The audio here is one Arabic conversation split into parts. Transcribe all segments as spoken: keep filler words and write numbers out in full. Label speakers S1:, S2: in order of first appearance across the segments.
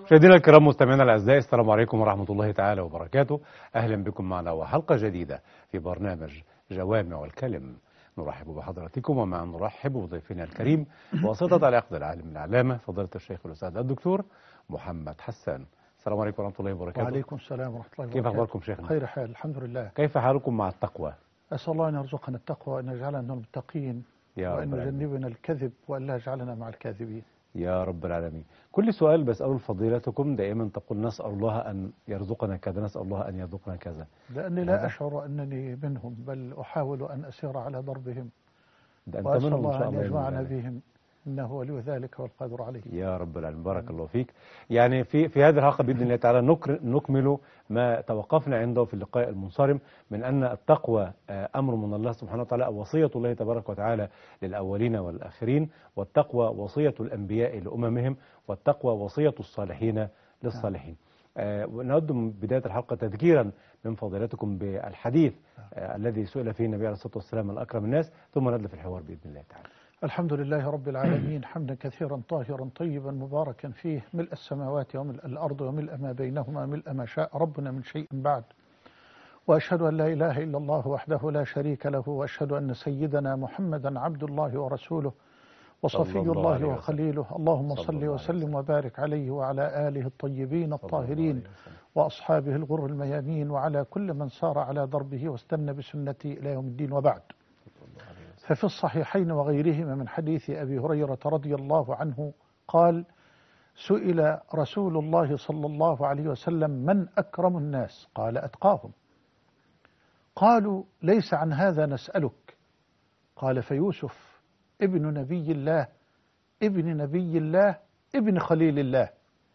S1: مشاهدينا الكرام مستمعينا الاعزاء، السلام عليكم ورحمه الله تعالى وبركاته. اهلا بكم معنا وحلقه جديده في برنامج جوامع الكلم. نرحب بحضراتكم ومع نرحب بضيفنا الكريم واسطه العقد العالم العلامه فضيله الشيخ الاستاذ الدكتور محمد حسان. السلام عليكم ورحمه الله وبركاته.
S2: وعليكم السلام ورحمه الله وبركاته.
S1: كيف اخباركم شيخنا؟
S2: خير حال الحمد لله.
S1: كيف حالكم مع التقوى؟
S2: اسال الله ان يرزقنا التقوى وان يجعلنا من المتقين وان يجنبنا الكذب وان لا يجعلنا مع الكاذبين
S1: يا رب العالمين. كل سؤال بسأله لفضيلتكم دائما تقول نسأل الله أن يرزقنا كذا، نسأل الله أن يرزقنا كذا،
S2: لأني لا أشعر أنني منهم، بل أحاول أن أسير على ضربهم
S1: وأسأل
S2: الله أن يجمعنا بهم، إنه ولي ذلك والقادر عليه.
S1: يا رب العالمين، بارك الله فيك. يعني في في هذه الحلقة بإذن الله تعالى نكمل ما توقفنا عنده في اللقاء المنصرم من أن التقوى أمر من الله سبحانه وتعالى، وصية الله تبارك وتعالى للأولين والآخرين، والتقوى وصية الأنبياء لأممهم، والتقوى وصية الصالحين للصالحين. آه ونود من بداية الحلقة تذكيرا من فضيلتكم بالحديث آه الذي سئل فيه النبي عليه الصلاة والسلام من أكرم الناس، ثم ندلف الحوار بإذن الله تعالى.
S2: الحمد لله رب العالمين، حمدا كثيرا طاهرا طيبا مباركا فيه، ملء السماوات وملء الأرض وملء ما بينهما، ملء ما شاء ربنا من شيء بعد. وأشهد أن لا إله إلا الله وحده لا شريك له، وأشهد أن سيدنا محمدا عبد الله ورسوله وصفي الله, الله وخليله. اللهم صل وسلم وبارك عليه وعلى آله الطيبين الطاهرين وأصحابه الغر الميامين، وعلى كل من سار على دربه واستنى بسنته إلى يوم الدين. وبعد، ففي الصحيحين وغيرهما من حديث أبي هريرة رضي الله عنه قال: سئل رسول الله صلى الله عليه وسلم: من أكرم الناس؟ قال: أتقاهم. قالوا: ليس عن هذا نسألك. قال: فيوسف ابن نبي الله ابن نبي الله ابن خليل الله.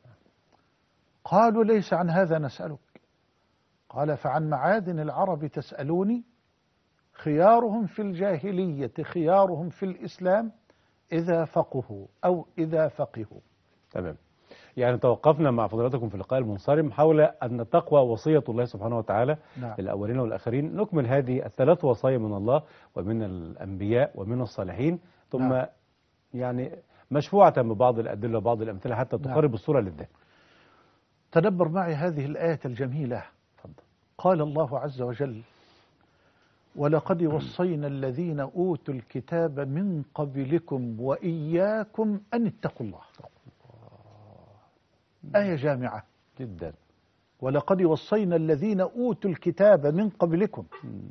S2: قالوا: ليس عن هذا نسألك. قال: فعن معادن العرب تسألوني؟ خيارهم في الجاهلية خيارهم في الإسلام إذا فقهوا أو إذا فقهوا.
S1: تمام. يعني توقفنا مع فضيلتكم في اللقاء المنصرم حول أن التقوى وصية الله سبحانه وتعالى نعم. للأولين والآخرين. نكمل هذه الثلاث وصايا من الله ومن الأنبياء ومن الصالحين، ثم نعم. يعني مشفوعة ببعض الأدلة وبعض الأمثلة حتى تقرب نعم. الصورة للذهن.
S2: تدبر معي هذه الآية الجميلة. فضل. قال الله عز وجل: ولقد وصينا الذين أوتوا الكتاب من قبلكم وإياكم أن اتقوا الله. آية جامعة
S1: جدا.
S2: ولقد وصينا الذين أوتوا الكتاب من قبلكم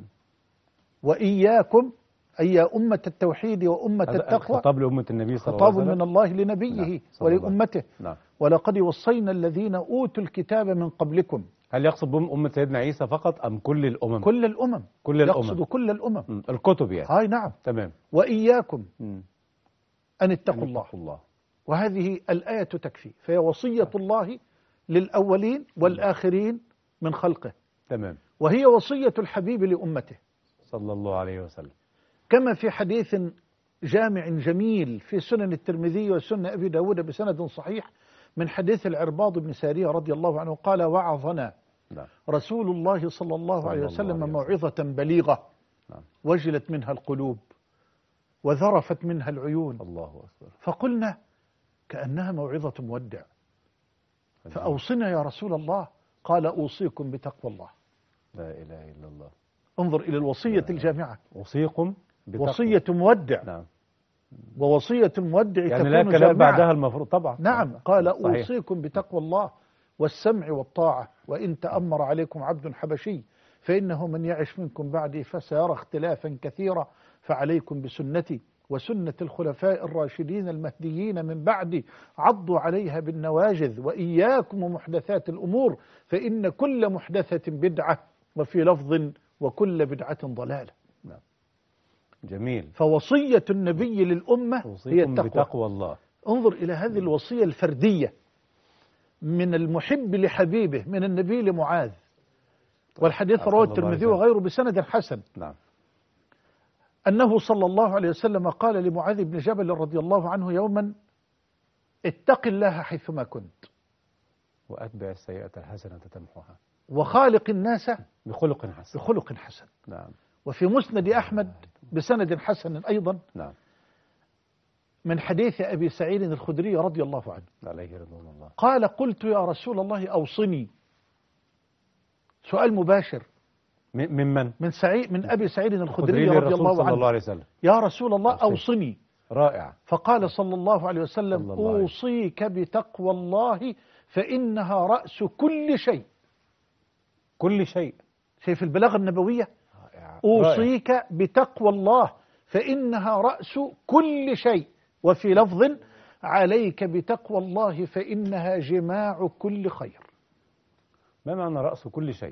S2: وإياكم، أي يا أمة التوحيد وأمة التقوى.
S1: خطاب لأمة النبي صلى الله عليه
S2: وسلم، خطاب من الله لنبيه نعم. ولأمته
S1: نعم.
S2: ولقد وصينا الذين أوتوا الكتاب من قبلكم.
S1: هل يقصد بهم أمة سيدنا عيسى فقط أم كل الأمم؟
S2: كل الأمم.
S1: كل الأمم.
S2: يقصد كل الأمم.
S1: م. الكتب يعني.
S2: هاي نعم.
S1: تمام.
S2: وإياكم م. أن اتقوا
S1: أن
S2: الله.
S1: الله.
S2: وهذه الآية تكفي، فهي وصية الله للأولين والآخرين من خلقه.
S1: تمام.
S2: وهي وصية الحبيب لأمته
S1: صلى الله عليه وسلم،
S2: كما في حديث جامع جميل في سنن الترمذي وسنن أبي داود بسند صحيح من حديث العرباض بن سارية رضي الله عنه قال: وعظنا نعم. رسول الله صلى الله صلى عليه وسلم الله عليه موعظة بليغة نعم. وجلت منها القلوب وذرفت منها العيون.
S1: الله أكبر.
S2: فقلنا: كأنها موعظة مودع، فأوصنا يا رسول الله. قال: أوصيكم بتقوى الله.
S1: لا إله إلا الله.
S2: انظر إلى الوصية الجامعة.
S1: أوصيكم بتقوى.
S2: وصية مودع نعم. ووصية المودع
S1: يعني
S2: تكون
S1: لا كلام
S2: جامعة.
S1: بعدها المفروض طبعا.
S2: نعم. قال:
S1: صحيح.
S2: أوصيكم بتقوى الله والسمع والطاعة، وإن تأمر عليكم عبد حبشي فإنه من يعش منكم بعدي فسيرى اختلافا كثيرا، فعليكم بسنتي وسنة الخلفاء الراشدين المهديين من بعدي، عضوا عليها بالنواجذ، وإياكم ومحدثات الأمور فإن كل محدثة بدعة، وفي لفظ وكل بدعة ضلالة.
S1: نعم. جميل.
S2: فوصية النبي للأمة هي التقوى.
S1: بتقوى الله.
S2: انظر إلى هذه الوصية الفردية من المحب لحبيبه من النبي لمعاذ، والحديث رواه الترمذي وغيره بسند حسن.
S1: نعم.
S2: أنه صلى الله عليه وسلم قال لمعاذ بن جبل رضي الله عنه يوما: اتق الله حيثما كنت،
S1: وأتبع السيئة الحسنة تمحوها،
S2: وخالق الناس
S1: بخلق حسن.
S2: بخلق حسن.
S1: نعم.
S2: وفي مسند أحمد بسند حسن أيضا
S1: نعم.
S2: من حديث أبي سعيد الخدري رضي الله عنه
S1: عليه رضوان الله.
S2: قال قلت يا رسول الله أوصني. سؤال مباشر
S1: من من من؟
S2: من سعيد من أبي سعيد الخدري
S1: خدري
S2: رضي
S1: للرسول
S2: الله
S1: صلى
S2: عنه.
S1: الله عليه وسلم.
S2: يا رسول الله
S1: أوصني.
S2: أوصني.
S1: رائع.
S2: فقال صلى الله عليه وسلم
S1: صلى الله عليه.
S2: أوصيك بتقوى الله فإنها رأس كل شيء.
S1: كل شيء.
S2: شايف البلاغة النبوية؟
S1: رائع.
S2: أوصيك بتقوى الله فإنها رأس كل شيء، وفي لفظ عليك بتقوى الله فإنها جماع كل خير.
S1: ما معنى رأس كل شيء؟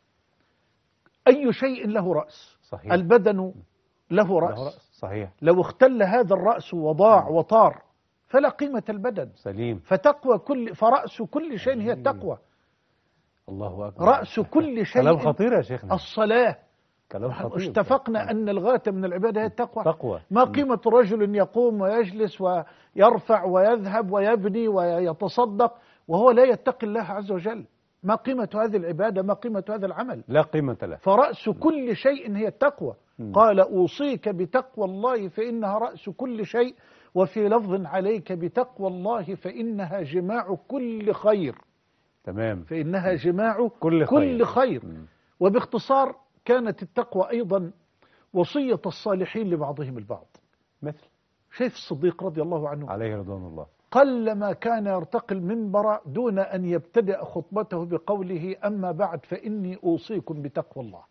S2: أي شيء له رأس.
S1: صحيح.
S2: البدن له رأس.
S1: له رأس. صحيح.
S2: لو اختل هذا الرأس وضاع وطار فلا قيمة البدن.
S1: سليم.
S2: فتقوى كل فرأس كل شيء هي التقوى.
S1: الله أكبر.
S2: رأس كل شيء
S1: كلام خطير يا شيخنا.
S2: الصلاة.
S1: كلام خطير.
S2: اتفقنا أن الغاية من العبادة هي التقوى.
S1: تقوى.
S2: ما قيمة رجل يقوم ويجلس ويرفع ويذهب ويبني ويتصدق وهو لا يتقي الله عز وجل؟ ما قيمة هذه العبادة؟ ما قيمة هذا العمل؟
S1: لا قيمة له.
S2: فرأس كل شيء هي التقوى.
S1: م.
S2: قال أوصيك بتقوى الله فإنها رأس كل شيء، وفي لفظ عليك بتقوى الله فإنها جماع كل خير.
S1: تمام.
S2: فإنها جماع
S1: كل خير,
S2: كل خير.
S1: م.
S2: وباختصار كانت التقوى أيضا وصية الصالحين لبعضهم البعض.
S1: مثل
S2: شايف الصديق رضي الله عنه
S1: عليه رضوان الله
S2: قلما كان يرتقي المنبر دون أن يبتدأ خطبته بقوله أما بعد فإني أوصيكم بتقوى الله.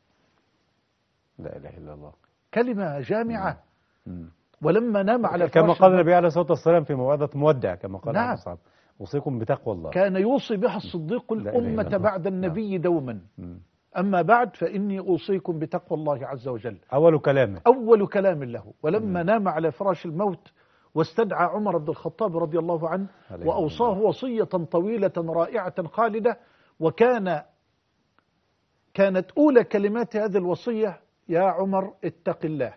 S1: لا إله إلا الله.
S2: كلمة جامعة.
S1: م.
S2: ولما نام على
S1: كما
S2: فراش
S1: قال النبي عليه الصلاة والسلام في موعظة مودع، كما قال
S2: نعم.
S1: الصحابة أوصيكم بتقوى الله.
S2: كان يوصي بها الصديق
S1: لا إله إلا
S2: الأمة
S1: الله.
S2: بعد النبي
S1: نعم.
S2: دوما.
S1: م.
S2: أما بعد فإني أوصيكم بتقوى الله عز وجل.
S1: أول كلامه.
S2: أول كلام له. ولما
S1: م.
S2: نام على فراش الموت واستدعى عمر بن الخطاب رضي الله عنه وأوصاه وصية طويلة رائعة خالدة، وكان كانت أولى كلمات هذه الوصية يا عمر اتق الله.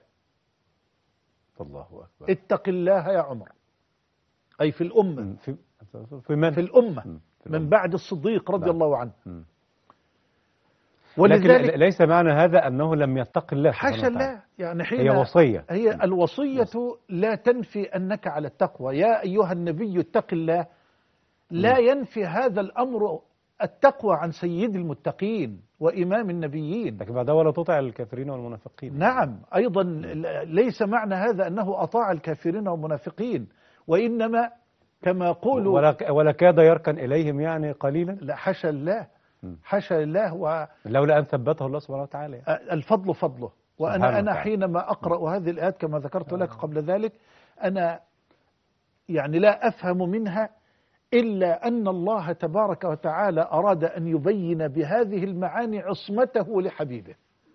S1: الله أكبر.
S2: اتق الله يا عمر، أي في الأمة.
S1: في في من؟
S2: في الأمة.
S1: في
S2: من
S1: الأمة.
S2: بعد الصديق رضي
S1: نعم.
S2: الله عنه.
S1: م.
S2: ولذلك
S1: لكن ليس معنى هذا أنه لم يتق الله.
S2: حاشا الله، يعني حين
S1: هي وصية.
S2: هي الوصية لا تنفي أنك على التقوى. يا أيها النبي اتق الله لا ينفي هذا الأمر التقوى عن سيد المتقين وإمام النبيين.
S1: لكن بعد ولا تطع الكافرين والمنافقين.
S2: نعم. أيضا ليس معنى هذا أنه أطاع الكافرين والمنافقين، وإنما كما يقول
S1: ولا ولا كاد يركن إليهم يعني قليلا.
S2: لا حاشا الله، حاشا الله. و
S1: لولا أن ثبته الله سبحانه وتعالى.
S2: الفضل فضله. وأنا أنا حينما أقرأ هذه الآيات كما ذكرت لك قبل ذلك أنا يعني لا أفهم منها إلا أن الله تبارك وتعالى أراد أن يبين بهذه المعاني عصمته لحبيبه،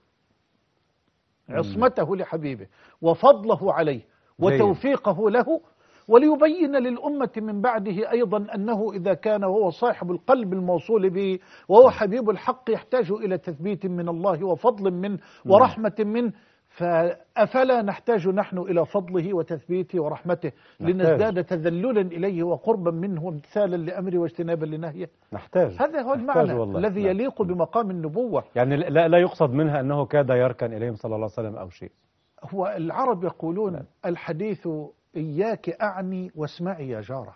S2: عصمته لحبيبه وفضله عليه وتوفيقه له، وليبين للأمة من بعده أيضا أنه إذا كان هو صاحب القلب الموصول به وهو حبيب الحق يحتاج إلى تثبيت من الله وفضل منه ورحمة منه، فأفلا نحتاج نحن إلى فضله وتثبيته ورحمته لنزداد تذللا إليه وقربا منه وامتثالا لأمره واجتنابا لنهيه؟
S1: نحتاج.
S2: هذا هو المعنى الذي يليق بمقام النبوة.
S1: يعني لا, لا يقصد منها أنه كاد يركن إليهم صلى الله عليه وسلم أو شيء.
S2: هو العرب يقولون
S1: لا.
S2: الحديث إياك أعني واسمعي يا جارة.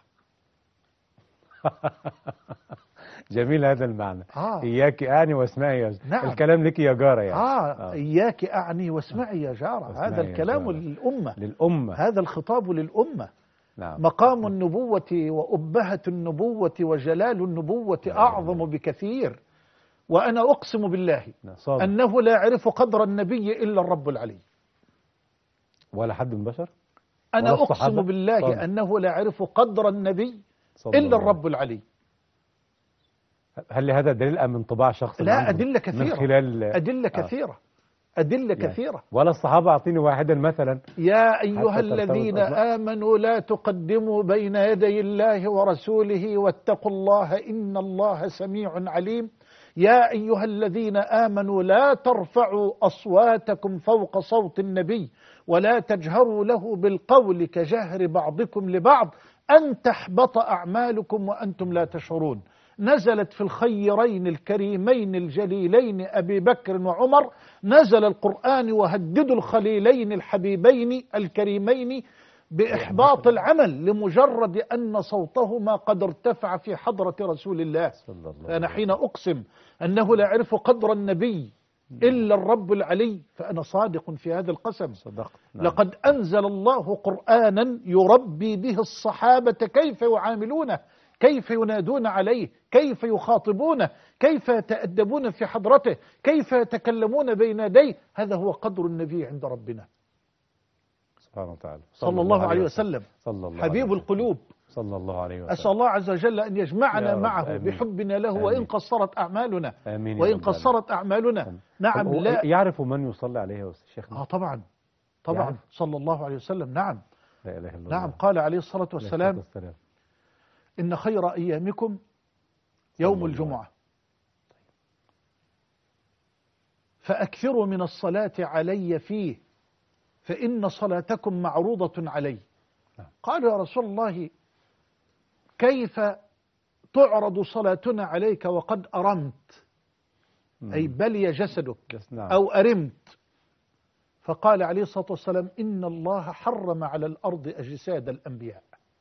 S1: جميل هذا المعنى.
S2: آه.
S1: إياك أعني واسمعي يا جارة.
S2: نعم.
S1: الكلام لك يا جارة يعني.
S2: آه. آه. إياك أعني واسمعي يا جارة. هذا الكلام للأمة.
S1: للأمة.
S2: هذا الخطاب للأمة.
S1: نعم.
S2: مقام النبوة وأبهة النبوة وجلال النبوة أعظم بكثير. وأنا أقسم بالله
S1: صادق.
S2: أنه لا يعرف قدر النبي إلا الرب العلي.
S1: ولا حد من بشر.
S2: أنا أقسم بالله صادق. أنه لا يعرف قدر النبي إلا الرب العلي.
S1: هل لهذا دليل أم من طباع شخص؟
S2: لا، أدلة كثيرة.
S1: من خلال
S2: أدلة كثيرة. آه. أدلة يعني. كثيرة.
S1: ولا الصحابة أعطيني واحدا مثلا.
S2: يا أيها الذين آمنوا لا تقدموا بين يدي الله ورسوله واتقوا الله إن الله سميع عليم. يا أيها الذين آمنوا لا ترفعوا أصواتكم فوق صوت النبي ولا تجهروا له بالقول كجهر بعضكم لبعض أن تحبط أعمالكم وأنتم لا تشعرون. نزلت في الخيرين الكريمين الجليلين أبي بكر وعمر، نزل القرآن وهددوا الخليلين الحبيبين الكريمين بإحباط العمل لمجرد أن صوتهما قد ارتفع في حضرة رسول الله. فأنا حين أقسم أنه لا يعرف قدر النبي إلا الرب العلي فأنا صادق في هذا القسم.
S1: صدقت. نعم.
S2: لقد أنزل الله قرآنا يربي به الصحابة كيف يعاملونه، كيف ينادون عليه، كيف يخاطبونه، كيف يتأدبون في حضرته، كيف يتكلمون بين يديه. هذا هو قدر النبي عند ربنا
S1: سبحانه وتعالى
S2: صلى الله عليه وسلم،
S1: صلى الله
S2: حبيب
S1: عليه
S2: القلوب.
S1: صلى الله عليه وسلم.
S2: أسأل الله عز وجل أن يجمعنا معه
S1: آمين.
S2: بحبنا له.
S1: آمين.
S2: وإن قصرت أعمالنا
S1: آمين.
S2: وإن قصرت أعمالنا. نعم. لا
S1: يعرف من يصلي عليه يا شيخنا؟
S2: آه طبعا طبعا
S1: يعرف.
S2: صلى الله عليه وسلم. نعم.
S1: لا إله إلا الله.
S2: نعم. قال عليه الصلاة والسلام إن خير أيامكم يوم الجمعة فأكثروا من الصلاة علي فيه فإن صلاتكم معروضة علي. قالوا يا رسول الله كيف تعرض صلاتنا عليك وقد أرمت، أي بلي جسدك أو أرمت؟ فقال عليه الصلاة والسلام إن الله حرم على الأرض أجساد الأنبياء.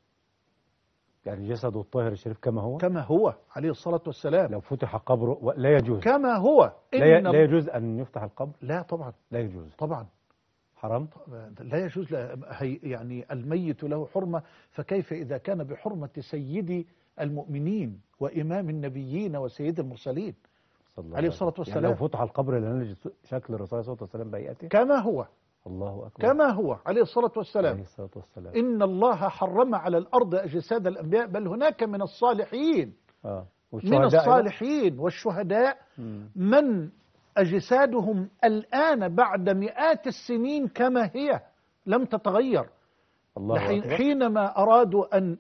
S1: يعني جسده الطاهر الشريف كما هو
S2: كما هو عليه الصلاة والسلام.
S1: لو فتح قبره لا يجوز
S2: كما هو.
S1: لا, لا يجوز أن يفتح القبر.
S2: لا طبعا
S1: لا يجوز طبعا. حرام.
S2: لا يجوز. لا يعني الميت له حرمة، فكيف إذا كان بحرمة سيد المؤمنين وإمام النبيين وسيد المرسلين عليه الصلاة والسلام.
S1: يعني لو فتح القبر لنجد شكل الرسول صلى الله عليه وسلم بهيئته
S2: كما هو.
S1: الله أكبر.
S2: كما هو عليه الصلاة والسلام.
S1: عليه الصلاة والسلام.
S2: إن الله حرم على الأرض أجساد الأنبياء، بل هناك من الصالحين
S1: آه.
S2: من الصالحين والشهداء
S1: مم.
S2: من أجسادهم الآن بعد مئات السنين كما هي لم تتغير.
S1: الله
S2: حينما أرادوا أن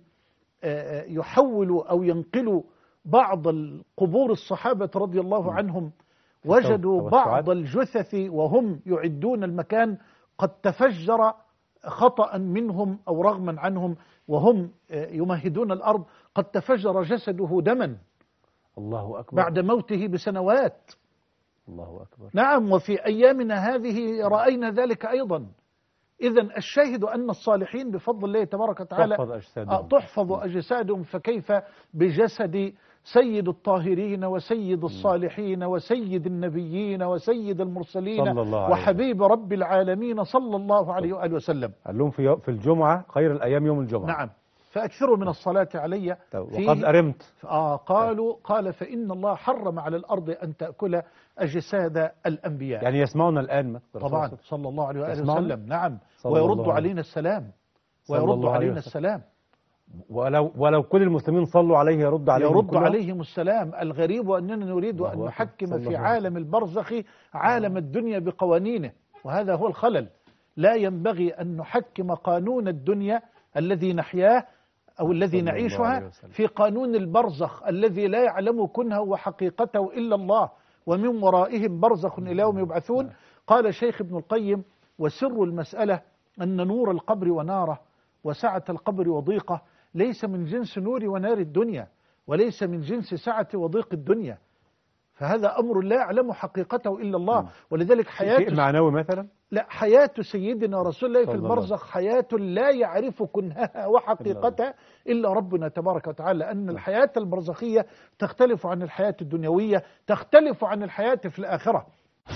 S2: يحولوا أو ينقلوا بعض القبور الصحابة رضي الله عنهم وجدوا بعض الجثث وهم يعدون المكان قد تفجر خطأ منهم أو رغما عنهم وهم يمهدون الأرض، قد تفجر جسده دما.
S1: الله أكبر.
S2: بعد موته بسنوات.
S1: الله أكبر.
S2: نعم. وفي أيامنا هذه رأينا ذلك أيضا. إذن الشاهد أن الصالحين بفضل الله تبارك وتعالى
S1: تحفظ أجسادهم.
S2: تحفظ أجسادهم، فكيف بجسد سيد الطاهرين وسيد الصالحين وسيد النبيين وسيد المرسلين وحبيب رب العالمين صلى الله عليه وآله وسلم.
S1: قال لهم في في الجمعة خير الأيام يوم الجمعة.
S2: نعم. فأكثروا من الصلاة علي.
S1: وقد أرمت.
S2: آه قالوا قال فإن الله حرم على الأرض أن تأكل أجساد الأنبياء.
S1: يعني يسمعنا الآن
S2: طبعا صلى الله عليه وآله وسلم. نعم. ويرد علينا السلام ويرد علينا السلام.
S1: ولو ولو كل المسلمين صلوا عليه يرد عليهم
S2: يرد عليهم السلام. الغريب أننا نريد أن نحكم في عالم البرزخ عالم الدنيا بقوانينه، وهذا هو الخلل. لا ينبغي أن نحكم قانون الدنيا الذي نحياه أو الذي نعيشها في قانون البرزخ الذي لا يعلم كنهه وحقيقته إلا الله، ومن ورائهم برزخ إلى يوم يبعثون. قال شيخ ابن القيم وسر المسألة أن نور القبر وناره وسعة القبر وضيقه ليس من جنس نور ونار الدنيا، وليس من جنس سعة وضيق الدنيا، فهذا أمر لا يعلم حقيقته إلا الله. ولذلك حياة
S1: شيء معنوي مثلا
S2: لا حياة سيدنا رسول الله في البرزخ حياة لا يعرف كنهها وحقيقتها إلا ربنا تبارك وتعالى، لأن الحياة البرزخية تختلف عن الحياة الدنيوية، تختلف عن الحياة في الآخرة.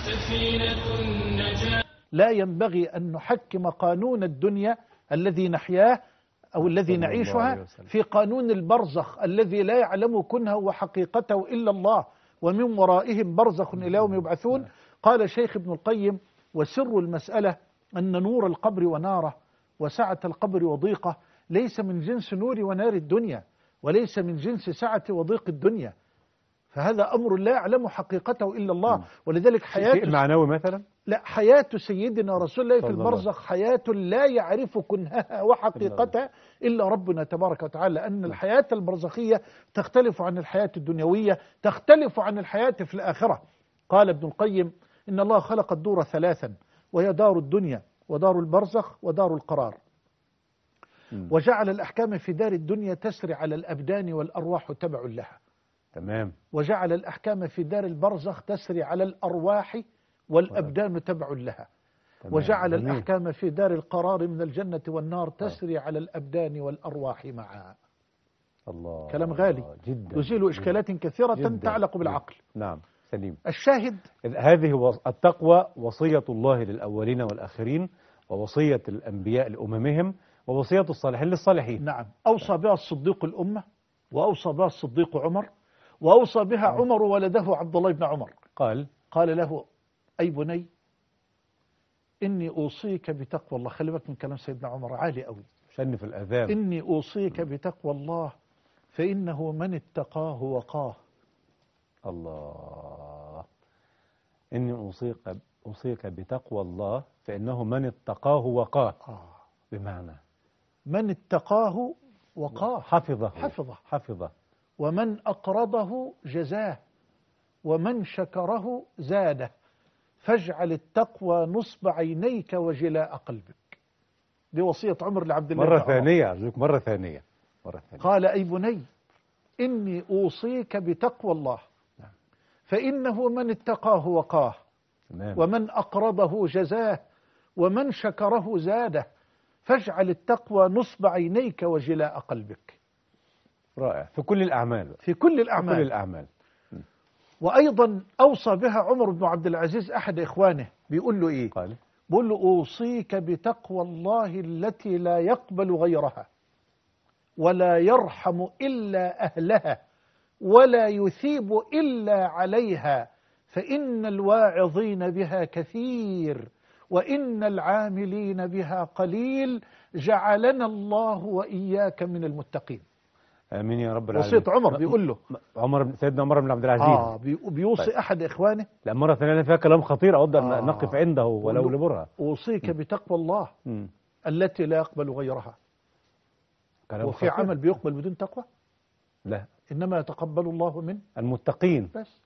S2: لا ينبغي أن نحكم قانون الدنيا الذي نحياه أو الذي نعيشها في قانون البرزخ الذي لا يعلم كنهه وحقيقته إلا الله، ومن ورائهم برزخ إلى يوم يبعثون. قال شيخ ابن القيم وسر المسألة أن نور القبر وناره وسعة القبر وضيقه ليس من جنس نور ونار الدنيا، وليس من جنس سعة وضيق الدنيا، فهذا أمر لا يعلم حقيقته إلا الله. ولذلك حياة
S1: شيء معنوي مثلا
S2: لا حياة سيدنا رسول الله في البرزخ حياة لا يعرف كنهها وحقيقتها إلا ربنا تبارك وتعالى، لأن الحياة البرزخية تختلف عن الحياة الدنيوية، تختلف عن الحياة في الآخرة. قال ابن القيم إن الله خلق الدور ثلاثا، وهي دار الدنيا ودار البرزخ ودار القرار، وجعل الأحكام في دار الدنيا تسري على الأبدان والأرواح تبع لها.
S1: تمام.
S2: وجعل الأحكام في دار البرزخ تسري على الأرواح والأبدان تبع لها.
S1: تمام.
S2: وجعل
S1: جميل.
S2: الأحكام في دار القرار من الجنة والنار تسري على الأبدان والأرواح معا.
S1: الله.
S2: كلام غالي
S1: جدا
S2: يزيل إشكالات كثيرة
S1: جداً.
S2: تتعلق بالعقل.
S1: نعم سليم.
S2: الشاهد
S1: إذ هذه وص- التقوى وصية الله للأولين والآخرين، ووصية الأنبياء لأممهم، ووصية الصالحين للصالحين.
S2: نعم أوصى بها الصديق الأمة، وأوصى بها الصديق عمر، وأوصى بها عمر ولده عبد الله بن عمر.
S1: قال
S2: قال له: أي بني إني أوصيك بتقوى الله. خلي بالك من كلام سيدنا عمر عالي قوي.
S1: شن في الأذان.
S2: إني أوصيك بتقوى الله فإنه من اتقاه وقاه.
S1: الله. إني أوصيك أوصيك بتقوى الله فإنه من اتقاه وقاه.
S2: آه.
S1: بمعنى
S2: من اتقاه وقاه
S1: حفظه
S2: حفظه
S1: حفظه
S2: ومن أقرضه جزاه ومن شكره زاده فاجعل التقوى نصب عينيك وجلاء قلبك. دي وصية عمر لعبد الله
S1: مرة
S2: بن عمر.
S1: ثانية أرجوك، مرة ثانية مرة ثانية.
S2: قال: أي بني إني أوصيك بتقوى الله فإنه من اتقاه وقاه
S1: تمام.
S2: ومن أقرضه جزاه ومن شكره زاده فاجعل التقوى نصب عينيك وجلاء قلبك.
S1: رائع. في كل الأعمال.
S2: في كل
S1: في
S2: الأعمال.
S1: كل الأعمال.
S2: وأيضا أوصى بها عمر بن عبد العزيز أحد إخوانه، بيقول له إيه؟
S1: قال
S2: بيقول له: أوصيك بتقوى الله التي لا يقبل غيرها ولا يرحم إلا أهلها ولا يثيب إلا عليها، فإن الواعظين بها كثير وإن العاملين بها قليل، جعلنا الله وإياك من المتقين.
S1: آمين يا رب العالمين.
S2: وصية عمر بيقول له.
S1: عمر بن- سيدنا عمر بن عبد العزيز.
S2: آه بي- بيوصي
S1: طيب.
S2: أحد إخوانه.
S1: لا مرة ثانية فيها كلام خطير أود أن
S2: آه.
S1: نقف عنده ولو
S2: بيقول له:
S1: لبرهة.
S2: أوصيك بتقوى الله
S1: مم.
S2: التي لا يقبل غيرها.
S1: كلام
S2: وفي
S1: خطير.
S2: عمل بيقبل بدون تقوى؟
S1: لا،
S2: إنما يتقبل الله من
S1: المتقين.
S2: بس.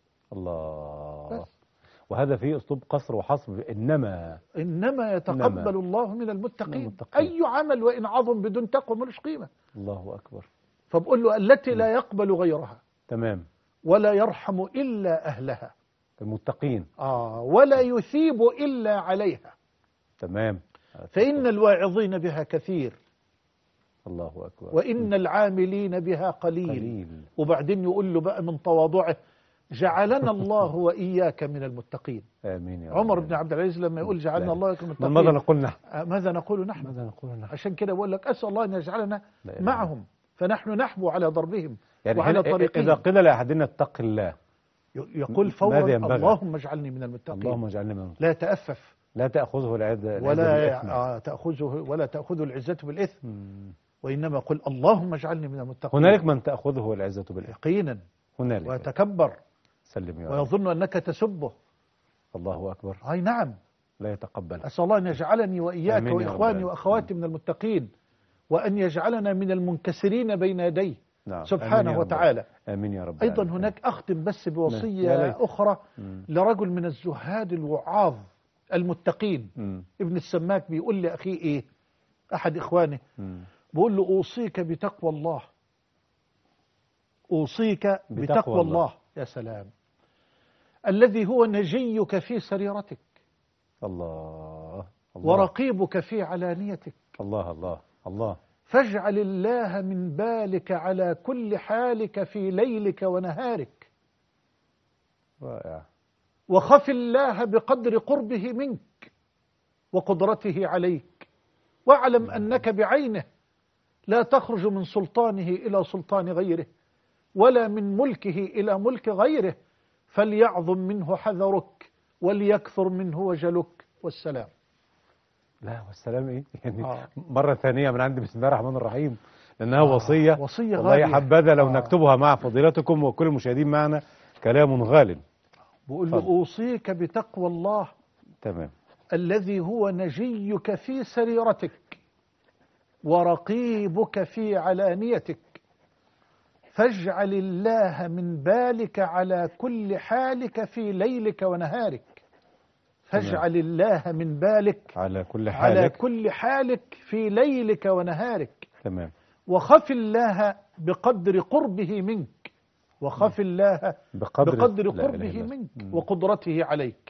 S1: الله.
S2: بس.
S1: وهذا فيه أسلوب قصر وحصر. إنما
S2: إنما يتقبل
S1: إنما.
S2: الله من المتقين.
S1: المتقين.
S2: أي عمل وإن عظم بدون تقوى ملوش قيمة.
S1: الله أكبر.
S2: فبقول له: التي لا يقبل غيرها
S1: تمام.
S2: ولا يرحم إلا أهلها
S1: المتقين.
S2: آه ولا يثيب إلا عليها،
S1: تمام.
S2: فإن الواعظين بها كثير
S1: الله أكبر.
S2: وإن العاملين بها قليل.
S1: قليل.
S2: وبعدين يقول له بقى من تواضعه: جعلنا الله وإياك من المتقين.
S1: آمين يا رب.
S2: عمر بن عبد العزيز لما يقول جعلنا
S1: لا.
S2: الله وإياك من المتقين،
S1: ماذا نقول نحن؟
S2: آه، ماذا نقول نحن؟
S1: ماذا نقول نحن؟
S2: عشان كده بقول لك: أسأل الله أن يجعلنا
S1: لا إله
S2: معهم فنحن نحبو على ضربهم
S1: يعني
S2: وعلى
S1: هنا
S2: طريقهم.
S1: إذا قيل لأحدنا اتق الله
S2: يقول فورا:
S1: ماذا ينبغي؟
S2: اللهم اجعلني من المتقين.
S1: اللهم اجعلنا منهم.
S2: لا تأفف
S1: لا تأخذه العزة
S2: ولا آه تأخذه ولا تأخذه العزة بالإثم، وإنما قل: اللهم اجعلني من المتقين.
S1: هنالك من تأخذه العزة بالإثم
S2: يقينا
S1: هنالك.
S2: ويتكبر
S1: سلم يا رب.
S2: ويظن أنك تسبه.
S1: الله أكبر.
S2: أي نعم.
S1: لا يتقبل.
S2: أسأل الله أن يجعلني وإياك
S1: آمين يا رب
S2: وإخواني
S1: العالمين.
S2: وأخواتي من المتقين، وأن يجعلنا من المنكسرين بين يديه
S1: نعم.
S2: سبحانه
S1: آمين يا رب
S2: وتعالى.
S1: آمين يا رب
S2: أيضا
S1: العالمين.
S2: هناك أختم بس
S1: يا
S2: بوصية
S1: ليت.
S2: أخرى
S1: مم.
S2: لرجل من الزهاد الوعاظ المتقين.
S1: مم.
S2: ابن السماك بيقول لأخيه إيه، أحد إخوانه،
S1: مم.
S2: بيقول له: أوصيك بتقوى الله، أوصيك بتقوى,
S1: بتقوى
S2: الله.
S1: الله.
S2: يا سلام. الذي هو نجيك في سريرتك
S1: الله. الله.
S2: ورقيبك في علانيتك،
S1: الله الله الله.
S2: فاجعل الله من بالك على كل حالك في ليلك ونهارك،
S1: رائع.
S2: وخف الله بقدر قربه منك وقدرته عليك، واعلم أنك بعينه لا تخرج من سلطانه إلى سلطان غيره ولا من ملكه إلى ملك غيره، فليعظم منه حذرك وليكثر منه وجلك، والسلام.
S1: لا والسلام إيه يعني
S2: آه.
S1: مرة ثانية من عند بسم الله الرحمن الرحيم، لأنها
S2: آه.
S1: وصية
S2: وصية
S1: والله
S2: غالية.
S1: حبذا لو
S2: آه.
S1: نكتبها مع فضيلتكم وكل المشاهدين معنا. كلام غال.
S2: بقول له:
S1: فضل.
S2: أوصيك بتقوى الله
S1: تمام.
S2: الذي هو نجيك في سريرتك ورقيبك في علانيتك، فاجعل الله من بالك على كل حالك في ليلك ونهارك، فاجعل الله من بالك
S1: على كل
S2: على
S1: حالك.
S2: كل حالك في ليلك ونهارك،
S1: تمام.
S2: وخف الله بقدر قربه منك، وخف الله
S1: بقدر,
S2: بقدر
S1: لا إله
S2: قربه
S1: إلا الله.
S2: منك
S1: مم.
S2: وقدرته عليك.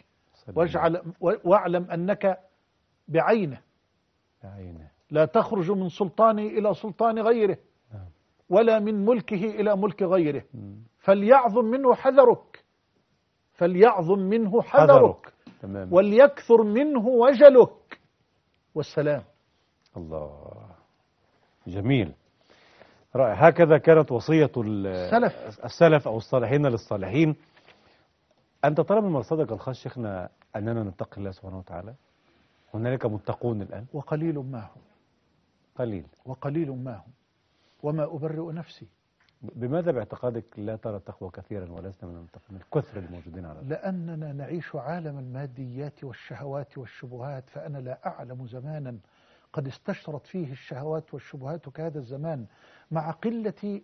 S1: سلام.
S2: واجعل واعلم أنك بعينه
S1: بعينه.
S2: لا تخرج من سلطانه إلى سلطان غيره
S1: نعم.
S2: ولا من ملكه إلى ملك غيره.
S1: مم.
S2: فليعظم منه حذرك فليعظم منه حذرك,
S1: حذرك. تمام.
S2: وليكثر منه وجلك. والسلام.
S1: الله، جميل، رائع. هكذا كانت وصية
S2: السلف
S1: السلف أو الصالحين للصالحين. أنت ترى من مرصدك الخاص شيخنا أننا نتقي الله سبحانه وتعالى؟ هنالك متقون الآن؟
S2: وقليل ما هم
S1: قليل
S2: وقليل ما هم وما أبرئ نفسي.
S1: بماذا باعتقادك لا ترى التقوى كثيرا ولسنا من المتقين الكثر الموجودين على الأرض؟
S2: لأننا نعيش عالم الماديات والشهوات والشبهات، فأنا لا أعلم زمانا قد استشرت فيه الشهوات والشبهات كهذا الزمان، مع قلة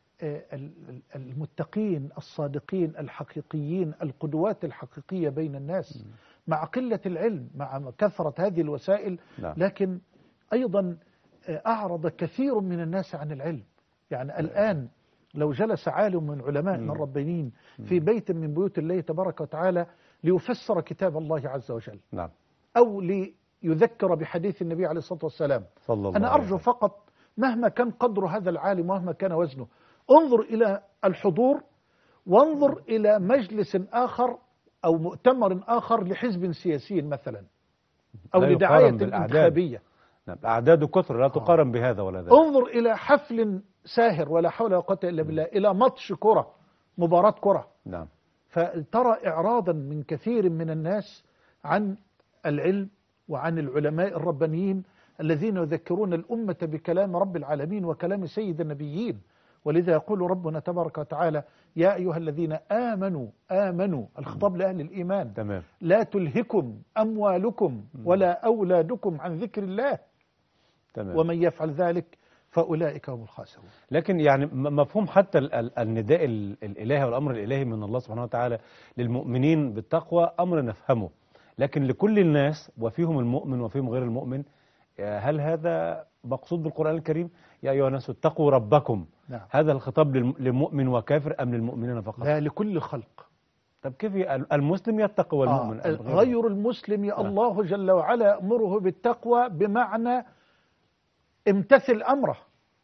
S2: المتقين الصادقين الحقيقيين القدوات الحقيقية بين الناس، مع قلة العلم، مع كثرة هذه الوسائل.
S1: لا.
S2: لكن أيضا أعرض كثير من الناس عن العلم. يعني الآن لو جلس عالم من علمائنا الربانيين في بيت من بيوت الله تبارك وتعالى ليفسر كتاب الله عز وجل،
S1: نعم،
S2: أو ليذكر بحديث النبي عليه الصلاة والسلام،
S1: صلى الله
S2: أنا أرجو فقط مهما كان قدر هذا العالم ومهما كان وزنه، انظر إلى الحضور وانظر إلى مجلس آخر أو مؤتمر آخر لحزب سياسي مثلا أو
S1: لا
S2: لدعاية
S1: يقارن بالأعداد.
S2: انتخابية.
S1: نعم، أعداد كثر لا تقارن بهذا ولا ذاك.
S2: انظر إلى حفل ساهر ولا حول ولا قوة إلا بالله، إلى ماتش كرة، مباراة كرة.
S1: نعم.
S2: فترى إعراضا من كثير من الناس عن العلم وعن العلماء الربانيين الذين يذكرون الأمة بكلام رب العالمين وكلام سيد النبيين. ولذا يقول ربنا تبارك وتعالى: يا أيها الذين آمنوا آمنوا، الخطاب لأهل الإيمان.
S1: تمام.
S2: لا تلهكم أموالكم ولا أولادكم عن ذكر الله.
S1: تمام.
S2: ومن يفعل ذلك فأولئك هم الخاسرون.
S1: لكن يعني مفهوم حتى النداء الإلهي والأمر الإلهي من الله سبحانه وتعالى للمؤمنين بالتقوى أمر نفهمه، لكن لكل الناس وفيهم المؤمن وفيهم غير المؤمن، هل هذا مقصود بالقرآن الكريم؟ يا أيها الناس اتقوا ربكم. نعم. هذا الخطاب للمؤمن وكافر أم للمؤمنين فقط؟
S2: لا، لكل الخلق.
S1: طب كيف المسلم يتقى والمؤمن؟
S2: آه غير المسلم يا الله جل وعلا يأمره بالتقوى بمعنى امتثل أمره،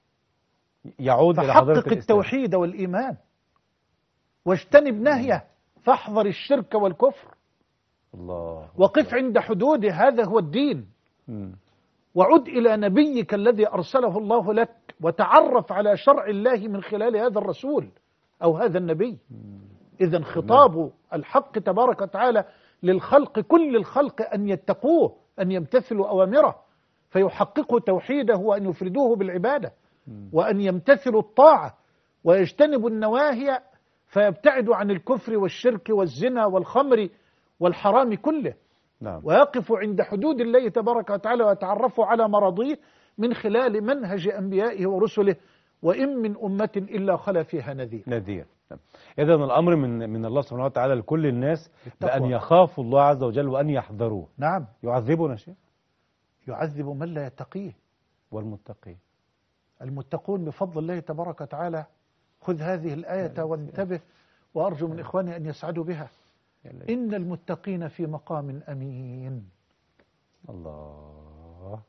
S1: يعود إلى حضرة
S2: فحقق التوحيد والإيمان، واجتنب نهيه، فاحذر الشرك والكفر.
S1: الله.
S2: وقف عند حدوده، هذا هو الدين. م. وعد إلى نبيك الذي أرسله الله لك، وتعرف على شرع الله من خلال هذا الرسول أو هذا النبي. إذن خطاب الحق تبارك وتعالى للخلق، كل الخلق، أن يتقوه، أن يمتثلوا أوامره فيحققوا توحيده وأن يفردوه بالعبادة، وأن يمتثلوا الطاعة ويجتنبوا النواهي فيبتعدوا عن الكفر والشرك والزنا والخمر والحرام كله. نعم. ويقفوا عند حدود الله تبارك وتعالى ويتعرفوا على مراضيه من خلال منهج أنبيائه ورسله. وإن من أمة إلا خلا فيها نذير.
S1: نذير. إذن الأمر من من الله سبحانه وتعالى لكل الناس بأن يخافوا الله عز وجل وأن يحذروه.
S2: نعم.
S1: يعذبنا شيء؟
S2: يعذب من لا يتقيه.
S1: والمتقين؟
S2: المتقون بفضل الله تبارك وتعالى. خذ هذه الآية وانتبه، وأرجو من إخواني أن يسعدوا بها. إن المتقين في مقام أمين.
S1: الله،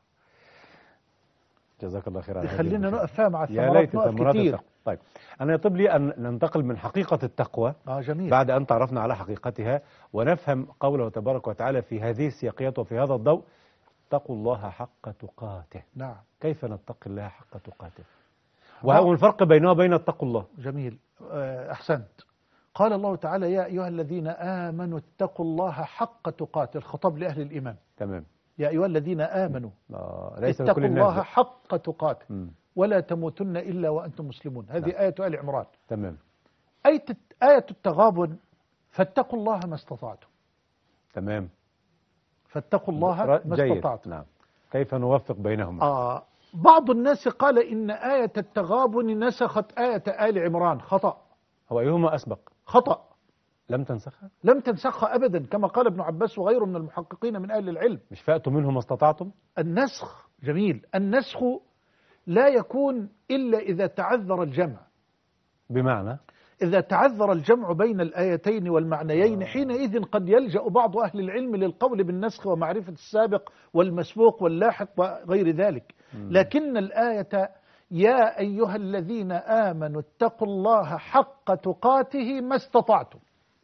S1: جزاك الله خير على هذه.
S2: خلينا نقف فيها مع
S1: الثمرات، نقف كتير. طيب، أنا يطيب لي أن ننتقل من حقيقة التقوى
S2: آه جميل.
S1: بعد أن تعرفنا على حقيقتها، ونفهم قوله تبارك وتعالى في هذه السياقيات وفي هذا الضوء: اتقوا الله حق تقاته.
S2: نعم.
S1: كيف نتقي الله حق تقاته؟ وهو الفرق بينه وبين اتقوا الله.
S2: جميل، أحسنت. قال الله تعالى: يا أيها الذين آمنوا اتقوا الله حق تقاته، الخطاب لأهل الإيمان.
S1: تمام.
S2: يا أيها الذين آمنوا
S1: آه ليس
S2: اتقوا الله
S1: الناس.
S2: حق تقاته
S1: م.
S2: ولا تموتن إلا وأنتم مسلمون. هذه نعم. آية آل عمران.
S1: تمام.
S2: آية آية التغابن: فاتقوا الله ما استطعتم.
S1: تمام.
S2: فاتقوا الله ما استطعتم.
S1: نعم. كيف نوفق بينهما؟
S2: آه بعض الناس قال إن آية التغابن نسخت آية آل عمران. خطأ.
S1: هو أيهما أسبق؟
S2: خطأ.
S1: لم تنسخها؟
S2: لم تنسخها أبدا، كما قال ابن عباس وغيره من المحققين من أهل العلم.
S1: مش فأتوا منه ما استطعتم؟
S2: النسخ جميل، النسخ لا يكون إلا إذا تعذر الجمع.
S1: بمعنى؟
S2: إذا تعذر الجمع بين الآيتين والمعنيين حينئذ قد يلجأ بعض أهل العلم للقول بالنسخ ومعرفة السابق والمسبوق واللاحق وغير ذلك. لكن الآية يا أيها الذين آمنوا اتقوا الله حق تقاته ما استطعتم.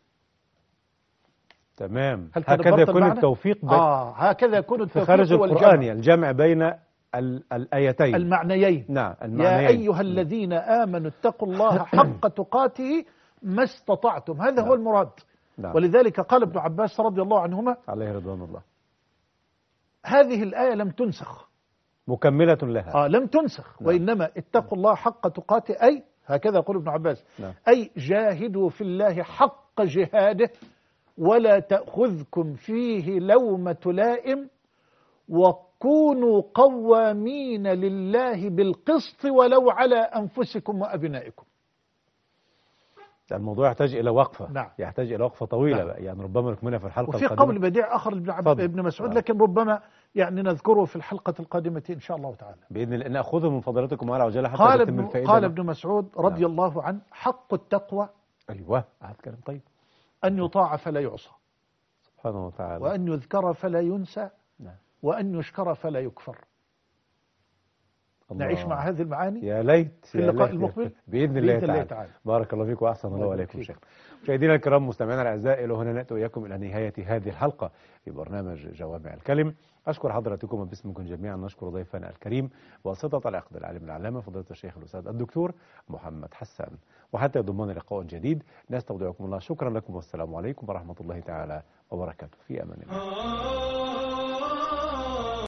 S1: تمام.
S2: هل
S1: هكذا
S2: تدبرت
S1: يكون
S2: المعنى؟
S1: التوفيق ب...
S2: آه هكذا يكون
S1: في
S2: التوفيق
S1: خارج القرآن،
S2: والجمع
S1: يعني الجمع بين ال... الآيتين
S2: المعنيين.
S1: نعم
S2: يا
S1: المعنيين.
S2: أيها الذين آمنوا اتقوا الله حق تقاته ما استطعتم، هذا
S1: نعم.
S2: هو المراد.
S1: نعم.
S2: ولذلك قال ابن عباس رضي الله عنهما
S1: عليه رضوان الله
S2: هذه الآية لم تنسخ،
S1: مكملة لها.
S2: آه لم تنسخ.
S1: نعم.
S2: وإنما اتقوا الله حق تقاته أي هكذا يقول ابن عباس
S1: نعم.
S2: أي جاهدوا في الله حق جهاده ولا تأخذكم فيه لومة لائم وكونوا قوامين لله بالقسط ولو على أنفسكم وأبنائكم.
S1: الموضوع يحتاج إلى وقفة.
S2: نعم.
S1: يحتاج إلى وقفة طويلة
S2: نعم.
S1: بقى. يعني ربما نكملها في الحلقة
S2: وفي
S1: القادمة.
S2: قول بديع آخر لابن عب...
S1: فضل.
S2: ابن مسعود
S1: آه.
S2: لكن ربما يعني نذكره في الحلقة القادمة إن شاء الله تعالى.
S1: بإذن الله نأخذه من فضلاتكم على عجالة حتى
S2: قال
S1: تتم
S2: ابن,
S1: الفائدة.
S2: قال ابن مسعود رضي
S1: نعم.
S2: الله عنه حق التقوى
S1: أيوه هذا كلام طيب.
S2: أن يطاع فلا يعصى،
S1: سبحانه وتعالى.
S2: وأن يذكر فلا ينسى،
S1: نعم.
S2: وأن يشكر فلا يكفر.
S1: الله.
S2: نعيش مع هذه المعاني
S1: يا ليت
S2: في
S1: يا
S2: اللقاء
S1: ليت.
S2: المقبل
S1: بإذن الله
S2: بإذن الله
S1: تعالى.
S2: تعالى.
S1: بارك الله فيك وأحسن الله
S2: الله
S1: عليكم
S2: يبارك
S1: شيخ. مشاهدينا الكرام مستمعينا الأعزاء، إلى هنا نأتي وإياكم إلى نهاية هذه الحلقة في برنامج جوامع الكلم. أشكر حضراتكم وباسمكم جميعا نشكر ضيفنا الكريم واسطة العقد العالم العلامة فضيلة الشيخ الأستاذ الدكتور محمد حسان. وحتى يضمن لقاء جديد نستودعكم الله. شكرا لكم والسلام عليكم ورحمة الله تعالى وبركاته. في أمان الله.